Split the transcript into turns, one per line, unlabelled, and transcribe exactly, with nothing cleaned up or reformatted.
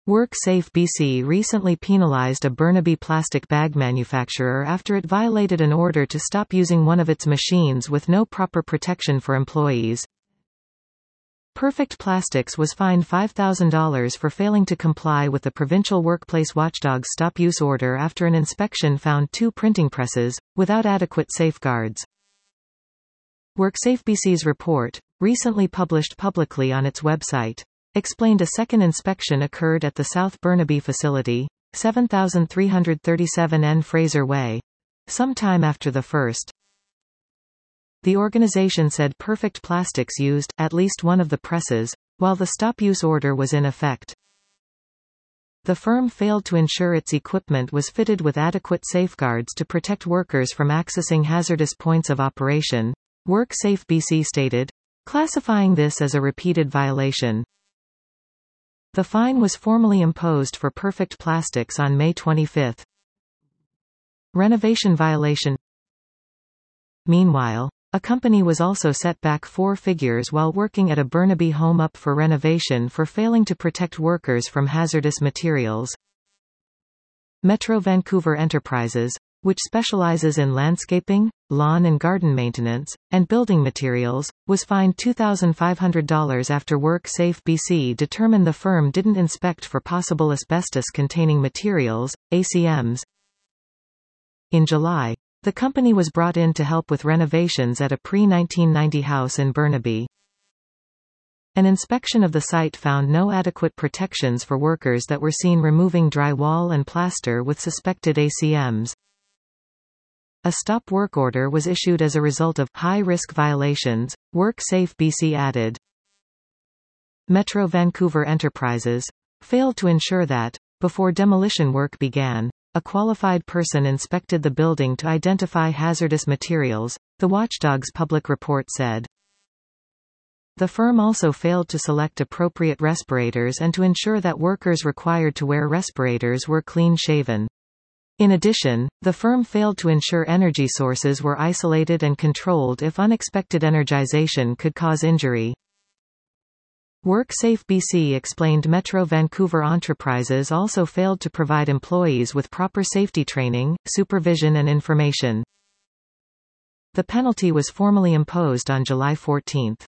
WorkSafe B C recently penalized a Burnaby plastic bag manufacturer after it violated an order to stop using one of its machines with no proper protection for employees. Perfect Plastics was fined five thousand dollars for failing to comply with the Provincial Workplace Watchdog's stop-use order after an inspection found two printing presses, without adequate safeguards. WorkSafe B C's report, recently published publicly on its website, explained a second inspection occurred at the South Burnaby facility, seven thousand three hundred thirty-seven N Fraser Way, sometime after the first. The organization said Perfect Plastics used at least one of the presses, while the stop-use order was in effect. The firm failed to ensure its equipment was fitted with adequate safeguards to protect workers from accessing hazardous points of operation, WorkSafe B C stated, classifying this as a repeated violation. The fine was formally imposed for Perfect Plastics on May twenty-fifth. Renovation violation. Meanwhile, a company was also set back four figures while working at a Burnaby home up for renovation for failing to protect workers from hazardous materials. Metro Vancouver Enterprises, which specializes in landscaping, lawn and garden maintenance, and building materials, was fined two thousand five hundred dollars after WorkSafe B C determined the firm didn't inspect for possible asbestos-containing materials, A C Ms. In July, the company was brought in to help with renovations at a pre nineteen ninety house in Burnaby. An inspection of the site found no adequate protections for workers that were seen removing drywall and plaster with suspected A C Ms. A stop work order was issued as a result of high-risk violations, WorkSafe B C added. Metro Vancouver Enterprises failed to ensure that, before demolition work began, a qualified person inspected the building to identify hazardous materials, the watchdog's public report said. The firm also failed to select appropriate respirators and to ensure that workers required to wear respirators were clean-shaven. In addition, the firm failed to ensure energy sources were isolated and controlled if unexpected energization could cause injury. WorkSafe B C explained Metro Vancouver Enterprises also failed to provide employees with proper safety training, supervision and information. The penalty was formally imposed on July fourteenth.